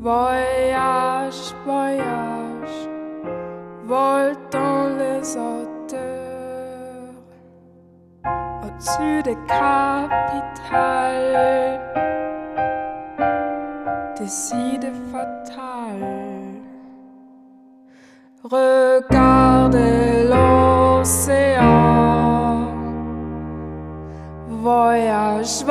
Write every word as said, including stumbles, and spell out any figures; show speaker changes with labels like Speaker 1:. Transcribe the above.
Speaker 1: Voyage, voyage, vole dans les hauteurs, au-dessus des capitales, des idées fatales. Regardez